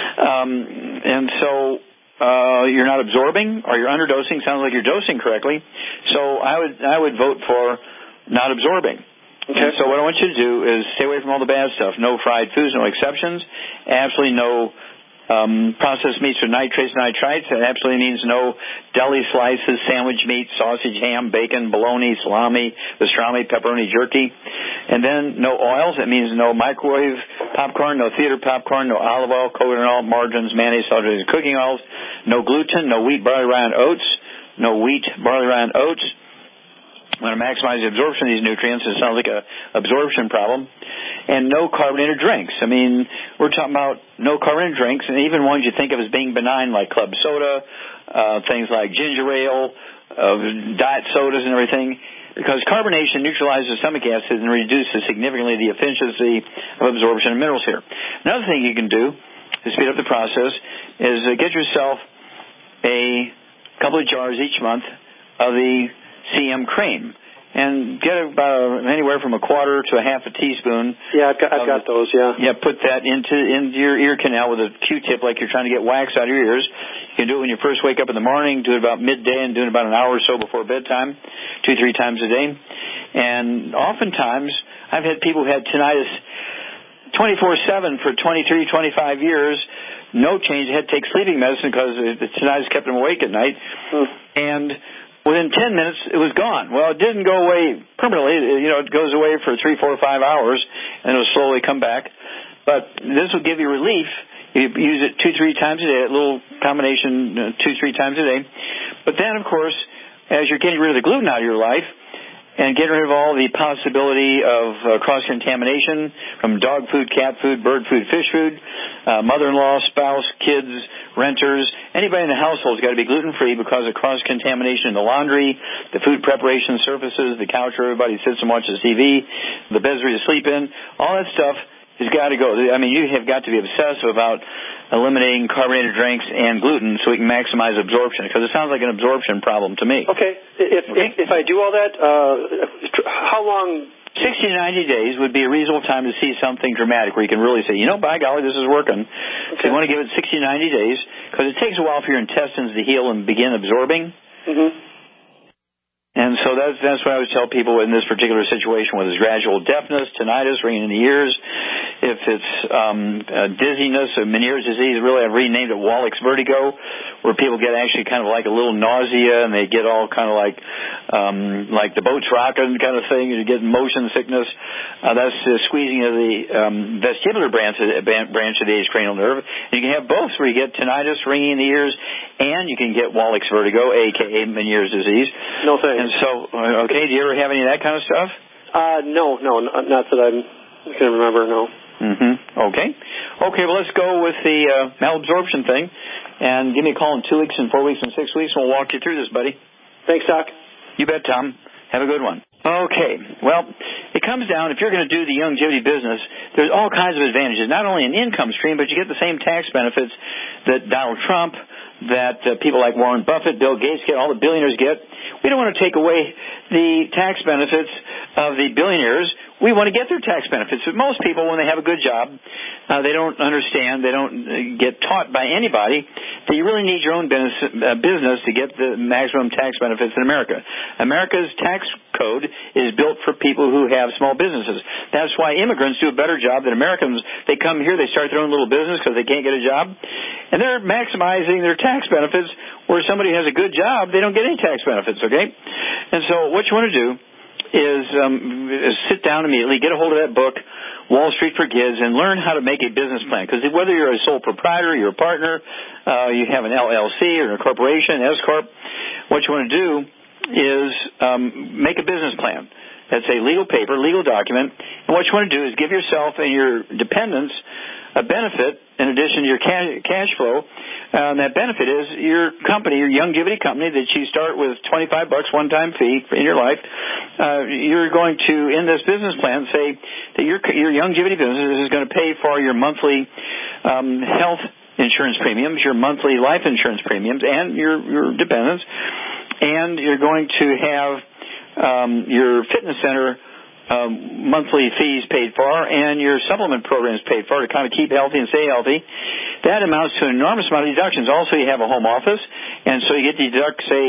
And so you're not absorbing or you're underdosing. Sounds like you're dosing correctly. So I would vote for not absorbing. Okay. So what I want you to do is stay away from all the bad stuff. No fried foods, no exceptions. Absolutely no processed meats or nitrates, nitrites. That absolutely means no deli slices, sandwich meat, sausage, ham, bacon, bologna, salami, pastrami, pepperoni, jerky. And then no oils. That means no microwave popcorn, no theater popcorn, no olive oil, coconut oil, margarines, mayonnaise, salt, cooking oils. No gluten, no wheat, barley, rye, and oats. No wheat, barley, rye, and oats. I'm going to maximize the absorption of these nutrients. It sounds like an absorption problem. And no carbonated drinks. I mean, we're talking about no carbonated drinks, and even ones you think of as being benign, like club soda, things like ginger ale, diet sodas and everything, because carbonation neutralizes stomach acid and reduces significantly the efficiency of absorption of minerals here. Another thing you can do to speed up the process is get yourself a couple of jars each month of the CM cream, and get about anywhere from a quarter to a half a teaspoon. Yeah, I've got those. Yeah. Yeah, put that into your ear canal with a Q-tip, like you're trying to get wax out of your ears. You can do it when you first wake up in the morning. Do it about midday, and do it about an hour or so before bedtime, 2-3 times a day. And oftentimes, I've had people who had tinnitus 24/7 for 23, 25 years. No change. They had to take sleeping medicine because the tinnitus kept them awake at night. And within 10 minutes, it was gone. Well, it didn't go away permanently. It goes away for 3, 4, 5 hours, and it'll slowly come back. But this will give you relief. You use it 2-3 times a day, a little combination 2-3 times a day. But then, of course, as you're getting rid of the gluten out of your life and getting rid of all the possibility of cross-contamination from dog food, cat food, bird food, fish food, mother-in-law, spouse, kids, renters, anybody in the household has got to be gluten-free because of cross-contamination in the laundry, the food preparation surfaces, the couch where everybody sits and watches TV, the beds where you sleep in. All that stuff has got to go. I mean, you have got to be obsessive about eliminating carbonated drinks and gluten so we can maximize absorption, because it sounds like an absorption problem to me. Okay. If I do all that, how long? 60 to 90 days would be a reasonable time to see something dramatic where you can really say, by golly, this is working. Okay. So you want to give it 60 to 90 days because it takes a while for your intestines to heal and begin absorbing. Mm-hmm. And so that's what I would tell people in this particular situation, whether it's gradual deafness, tinnitus, ringing in the ears, if it's dizziness or Meniere's disease. Really, I've renamed it Wallach's vertigo, where people get actually kind of like a little nausea, and they get all kind of like the boat's rocking kind of thing. You get motion sickness. That's the squeezing of the vestibular branch of the cranial nerve. And you can have both, where you get tinnitus, ringing in the ears, and you can get Wallach's vertigo, a.k.a. Meniere's disease. No thanks. And so, okay, do you ever have any of that kind of stuff? No, not that I can remember, no. Okay, well, let's go with the malabsorption thing, and give me a call in 2 weeks and 4 weeks and 6 weeks, and we'll walk you through this, buddy. Thanks, Doc. You bet, Tom. Have a good one. Okay, well, it comes down, if you're going to do the longevity business, there's all kinds of advantages, not only an income stream, but you get the same tax benefits that Donald Trump, that people like Warren Buffett, Bill Gates get, all the billionaires get. We don't want to take away the tax benefits of the billionaires. We want to get their tax benefits. But most people, when they have a good job, they don't understand, they don't get taught by anybody that you really need your own business to get the maximum tax benefits in America. America's tax code is built for people who have small businesses. That's why immigrants do a better job than Americans. They come here, they start their own little business because they can't get a job, and they're maximizing their tax benefits, where somebody has a good job, they don't get any tax benefits, okay? And so what you want to do is sit down immediately, get a hold of that book, Wall Street for Kids, and learn how to make a business plan. Because whether you're a sole proprietor, you're a partner, you have an LLC or a corporation, S Corp, what you want to do is make a business plan. That's a legal paper, legal document. And what you want to do is give yourself and your dependents a benefit in addition to your cash flow. That benefit is your company, your longevity company, that you start with $25 one-time fee in your life. You're going to, in this business plan, say that your longevity business is going to pay for your monthly health insurance premiums, your monthly life insurance premiums, and your dependents. And you're going to have your fitness center monthly fees paid for, and your supplement programs paid for to kind of keep healthy and stay healthy. That amounts to an enormous amount of deductions. Also, you have a home office, and so you get to deduct, say,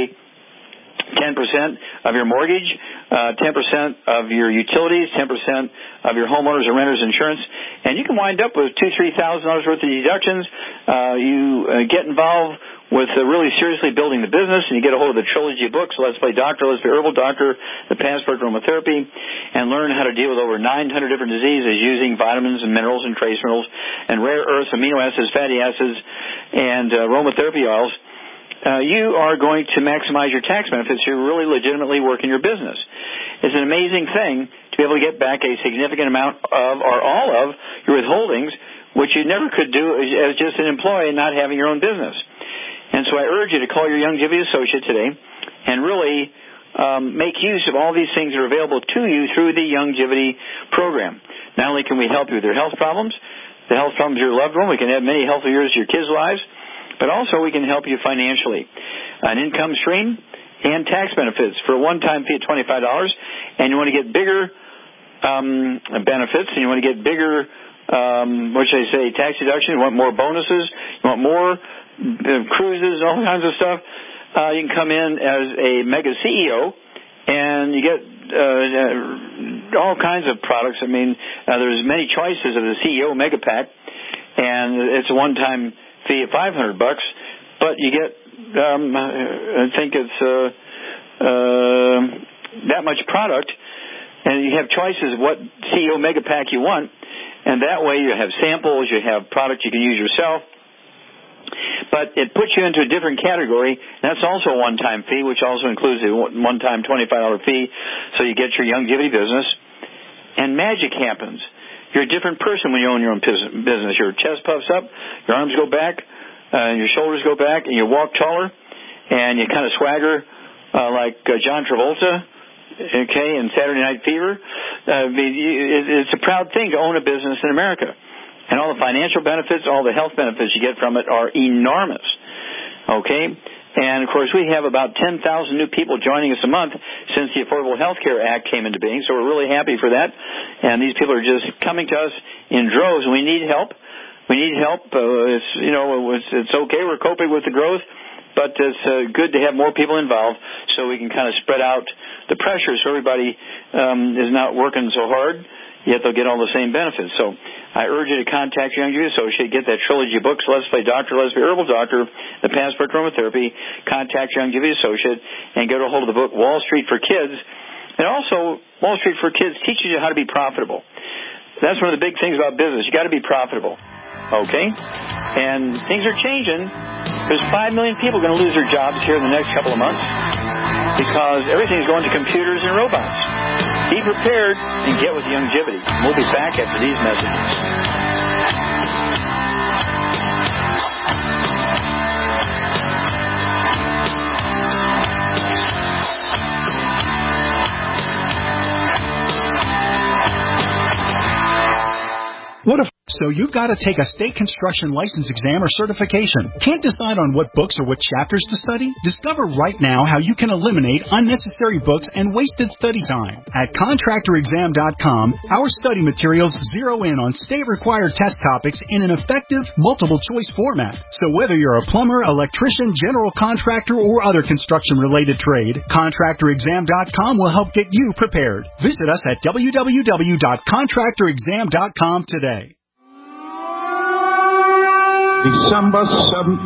10% of your mortgage, 10% of your utilities, 10% of your homeowners or renters insurance, and you can wind up with $2,000, $3,000 worth of deductions. You get involved with really seriously building the business, and you get a hold of the trilogy of books, Let's Play Doctor, Let's Play Herbal Doctor, The Passport Aromatherapy, and learn how to deal with over 900 different diseases using vitamins and minerals and trace minerals and rare earths, amino acids, fatty acids, and aromatherapy oils. You are going to maximize your tax benefits. You're really legitimately working your business. It's an amazing thing to be able to get back a significant amount of, or all of, your withholdings, which you never could do as just an employee not having your own business. And so I urge you to call your longevity associate today and really make use of all these things that are available to you through the longevity program. Not only can we help you with your health problems, the health problems of your loved one, we can add many healthy years to your kids' lives, but also we can help you financially. An income stream and tax benefits for a one-time fee of $25, and you want to get bigger benefits, and you want to get bigger, tax deduction, you want more bonuses, you want more cruises, all kinds of stuff. You can come in as a mega CEO, and you get all kinds of products. I mean, there's many choices of the CEO Mega Pack, and it's a one-time fee of $500, but you get, I think it's that much product, and you have choices of what CEO Mega Pack you want, and that way you have samples, you have product you can use yourself. But it puts you into a different category. That's also a one-time fee, which also includes a one-time $25 fee, so you get your longevity business. And magic happens. You're a different person when you own your own business. Your chest puffs up, your arms go back, and your shoulders go back, and you walk taller, and you kind of swagger like John Travolta, okay, in Saturday Night Fever. It's a proud thing to own a business in America. And all the financial benefits, all the health benefits you get from it are enormous, okay? And, of course, we have about 10,000 new people joining us a month since the Affordable Health Care Act came into being, so we're really happy for that. And these people are just coming to us in droves. We need help. We need help. It's okay. We're coping with the growth, but it's good to have more people involved so we can kind of spread out the pressure so everybody is not working so hard. yet they'll get all the same benefits. So I urge you to contact your Youngevity associate, get that trilogy of books, Let's Play Doctor, Let's Be Herbal Doctor, The Passport to Aromatherapy, contact your Youngevity associate, and get a hold of the book Wall Street for Kids. And also, Wall Street for Kids teaches you how to be profitable. That's one of the big things about business. You got to be profitable. Okay? And things are changing. There's 5 million people going to lose their jobs here in the next couple of months because everything's going to computers and robots. Be prepared and get with Youngevity. We'll be back after these messages. So you've got to take a state construction license exam or certification. Can't decide on what books or what chapters to study? Discover right now how you can eliminate unnecessary books and wasted study time. At contractorexam.com, our study materials zero in on state-required test topics in an effective, multiple-choice format. So whether you're a plumber, electrician, general contractor, or other construction-related trade, contractorexam.com will help get you prepared. Visit us at www.contractorexam.com today. December 7th,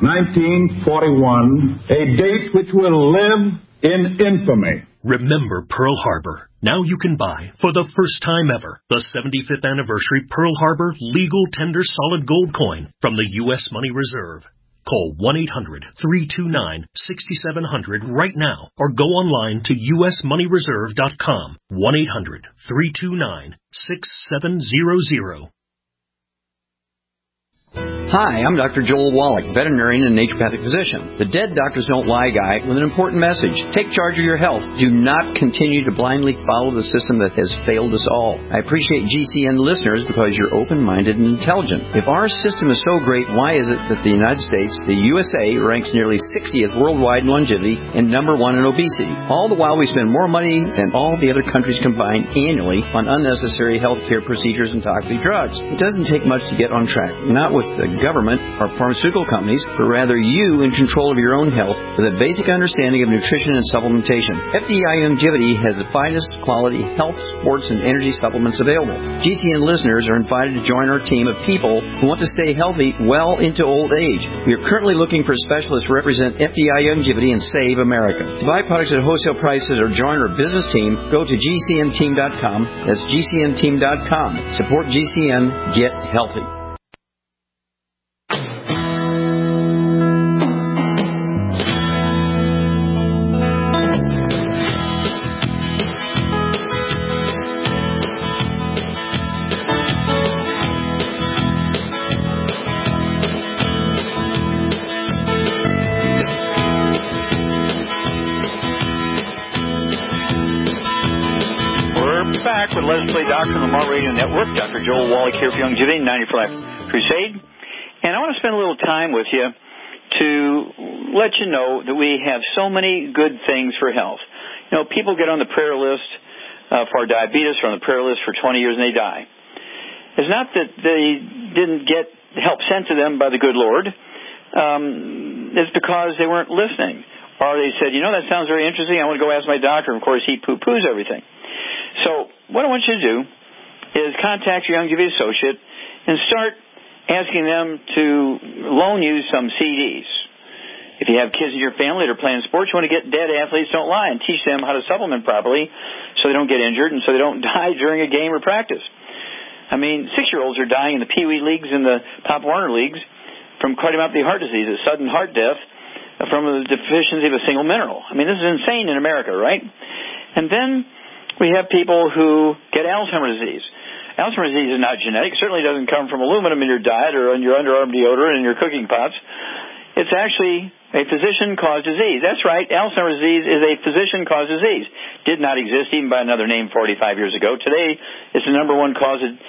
1941, a date which will live in infamy. Remember Pearl Harbor. Now you can buy, for the first time ever, the 75th anniversary Pearl Harbor legal tender solid gold coin from the U.S. Money Reserve. Call 1-800-329-6700 right now or go online to usmoneyreserve.com. 1-800-329-6700. Hi, I'm Dr. Joel Wallach, veterinarian and naturopathic physician. The Dead Doctors Don't Lie guy with an important message. Take charge of your health. Do not continue to blindly follow the system that has failed us all. I appreciate GCN listeners because you're open-minded and intelligent. If our system is so great, why is it that the United States, the USA, ranks nearly 60th worldwide in longevity and number 1 in obesity? All the while we spend more money than all the other countries combined annually on unnecessary healthcare procedures and toxic drugs. It doesn't take much to get on track. Not with the government or pharmaceutical companies, but rather you in control of your own health with a basic understanding of nutrition and supplementation. FDI Youngevity has the finest quality health, sports, and energy supplements available. GCN listeners are invited to join our team of people who want to stay healthy well into old age. We are currently looking for specialists to represent FDI Youngevity and Save America. To buy products at wholesale prices or join our business team, go to GCNteam.com. That's GCNteam.com. Support GCN. Get healthy. Let's Play Doctor on the Lamar Radio Network. Dr. Joel Wallach here for Youngevity, 90 for Life Crusade. And I want to spend a little time with you to let you know that we have so many good things for health. You know, people get on the prayer list for diabetes, or on the prayer list for 20 years, and they die. It's not that they didn't get help sent to them by the good Lord. It's because they weren't listening. Or they said, you know, that sounds very interesting. I want to go ask my doctor. And, of course, he poo-poos everything. So what I want you to do is contact your Youngevity associate and start asking them to loan you some CDs. If you have kids in your family that are playing sports, you want to get Dead Athletes Don't Lie and teach them how to supplement properly so they don't get injured and so they don't die during a game or practice. I mean, 6-year-olds are dying in the Pee Wee leagues and the Pop Warner leagues from cardiomyopathy heart disease, a sudden heart death from the deficiency of a single mineral. I mean, this is insane in America, right? And then we have people who get Alzheimer's disease. Alzheimer's disease is not genetic. It certainly doesn't come from aluminum in your diet or in your underarm deodorant and your cooking pots. It's actually a physician-caused disease. That's right. Alzheimer's disease is a physician-caused disease. Did not exist even by another name 45 years ago. Today, it's the number 4 cause of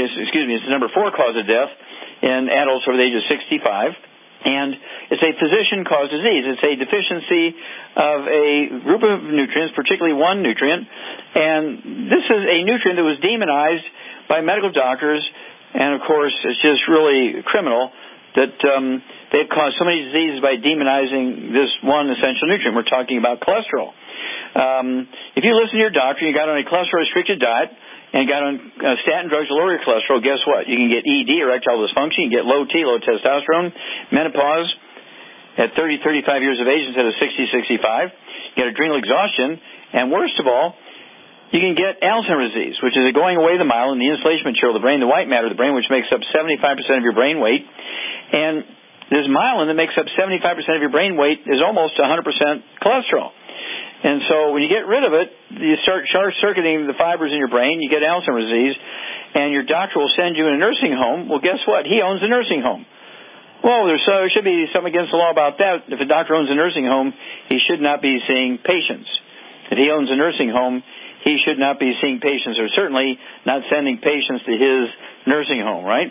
death in adults over the age of 65. And it's a physician-caused disease. It's a deficiency of a group of nutrients, particularly one nutrient. And this is a nutrient that was demonized by medical doctors. And, of course, it's just really criminal that they've caused so many diseases by demonizing this one essential nutrient. We're talking about cholesterol. If you listen to your doctor and you got on a cholesterol-restricted diet, and got on statin drugs to lower your cholesterol, guess what? You can get ED, erectile dysfunction. You can get low T, low testosterone, menopause at 30, 35 years of age instead of 60, 65. You get adrenal exhaustion. And worst of all, you can get Alzheimer's disease, which is a going away of the myelin, the insulation material of the brain, the white matter of the brain, which makes up 75% of your brain weight. And this myelin that makes up 75% of your brain weight is almost 100% cholesterol. And so when you get rid of it, you start short-circuiting the fibers in your brain, you get Alzheimer's disease, and your doctor will send you in a nursing home. Well, guess what? He owns a nursing home. Well, there should be something against the law about that. If a doctor owns a nursing home, he should not be seeing patients. If he owns a nursing home, he should not be seeing patients, or certainly not sending patients to his nursing home, right?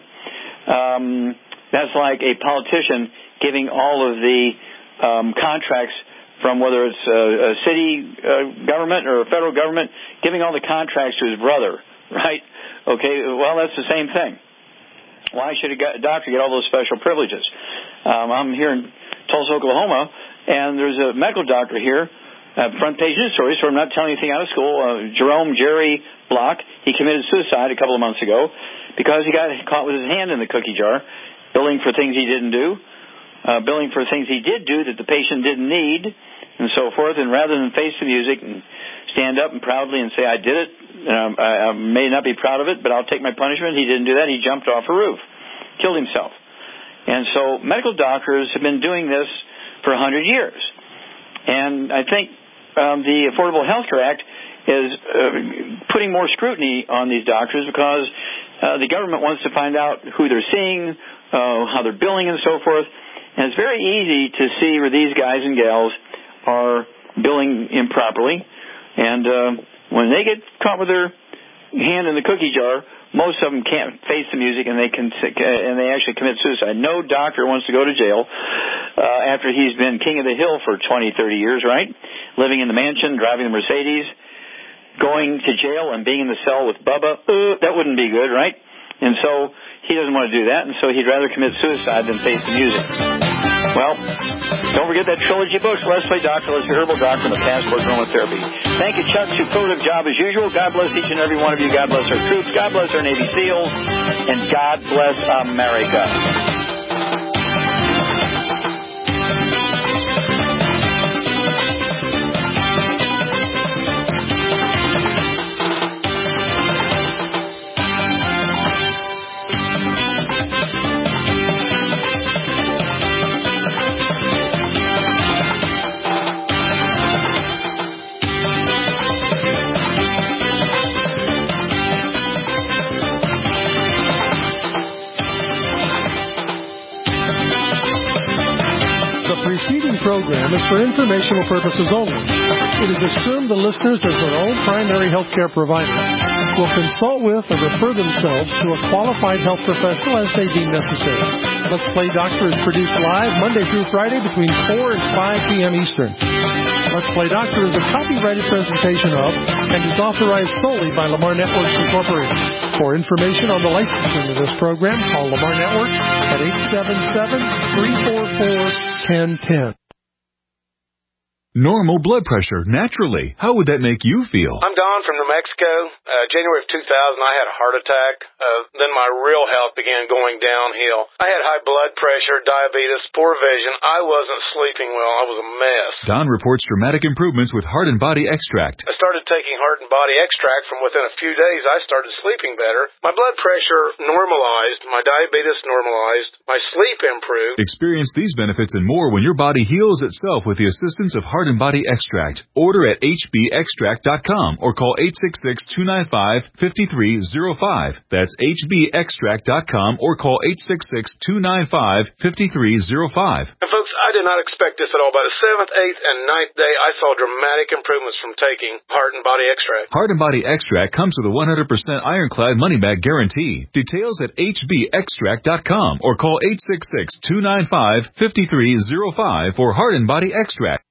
That's like a politician giving all of the contracts from whether it's a city government or a federal government, giving all the contracts to his brother, right? Okay, well, that's the same thing. Why should a doctor get all those special privileges? I'm here in Tulsa, Oklahoma, and there's a medical doctor here, front page news story, so I'm not telling anything out of school. Jerry Block, he committed suicide a couple of months ago because he got caught with his hand in the cookie jar, billing for things he didn't do, billing for things he did do that the patient didn't need, and so forth. And rather than face the music and stand up and proudly and say, I did it, I may not be proud of it, but I'll take my punishment. He didn't do that. He jumped off a roof, killed himself. And so medical doctors have been doing this for 100 years. And I think the Affordable Health Care Act is putting more scrutiny on these doctors because the government wants to find out who they're seeing, how they're billing, and so forth. And it's very easy to see where these guys and gals are billing improperly. And when they get caught with their hand in the cookie jar, most of them can't face the music, and they actually commit suicide. No doctor wants to go to jail after he's been king of the hill for 20, 30 years, right? Living in the mansion, driving the Mercedes, going to jail and being in the cell with Bubba. That wouldn't be good, right? And so he doesn't want to do that, and so he'd rather commit suicide than face the music. Well, don't forget that trilogy books, Let's Play Doctor, Let's Be Herbal Doctor, and the Passport Aromatherapy. Thank you, Chuck. Superlative job as usual. God bless each and every one of you. God bless our troops. God bless our Navy SEALs. And God bless America. The preceding program is for informational purposes only. It is assumed the listeners, as their own primary health care provider, will consult with or refer themselves to a qualified health professional as they deem necessary. Let's Play Doctor is produced live Monday through Friday between 4 and 5 p.m. Eastern. Let's Play Doctor is a copyrighted presentation of and is authorized solely by Lamar Networks Incorporated. For information on the licensing of this program, call Lamar Networks at 877-344-1010. Normal blood pressure, naturally. How would that make you feel? I'm Don from New Mexico. January of 2000, I had a heart attack. Then my real health began going downhill. I had high blood pressure, diabetes, poor vision. I wasn't sleeping well. I was a mess. Don reports dramatic improvements with Heart and Body Extract. I started taking Heart and Body Extract. From within a few days, I started sleeping better. My blood pressure normalized. My diabetes normalized. My sleep improved. Experience these benefits and more when your body heals itself with the assistance of Heart and Body Extract. Order at hbextract.com or call 866-295-5305. That's hbextract.com or call 866-295-5305. And folks, I did not expect this at all. By the 7th, 8th, and 9th day, I saw dramatic improvements from taking Heart and Body Extract. Heart and Body Extract comes with a 100% ironclad money-back guarantee. Details at hbextract.com or call 866-295-5305 for Heart and Body Extract.